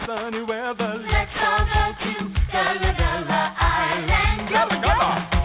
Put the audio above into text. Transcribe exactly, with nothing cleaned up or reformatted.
sunny weather. Let's all go to Gullah Gullah Island. Gullah Gullah.